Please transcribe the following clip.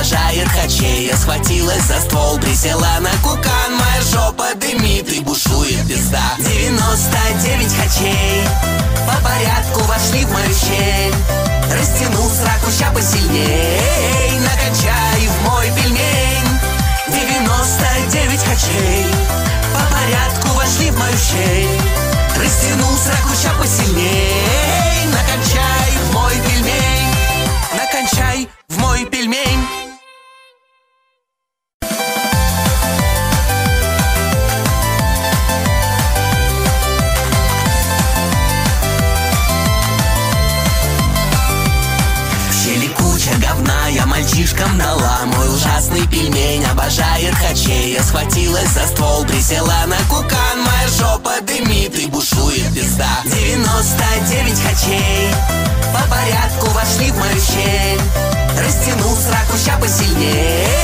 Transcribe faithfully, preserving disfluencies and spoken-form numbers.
обожает хачей. Я схватилась за ствол, присела на кукан. Моя жопа дымит и бушует пизда. Девяносто девять хачей по порядку вошли в мою щель. Растянул сраку ща посильней, накачай в мой пельмень. Девяносто девять хачей по порядку вошли в мою щель. Растянул сраку ща посильней, накачай в мой пельмень. Накачай в мой пельмень. Говна, я мальчишкам дала. Мой ужасный пельмень обожает хачей. Я схватилась за ствол, присела на кукан. Моя жопа дымит и бушует пизда. Девяносто девять хачей по порядку вошли в мою щель. Растянул сраку ща посильней.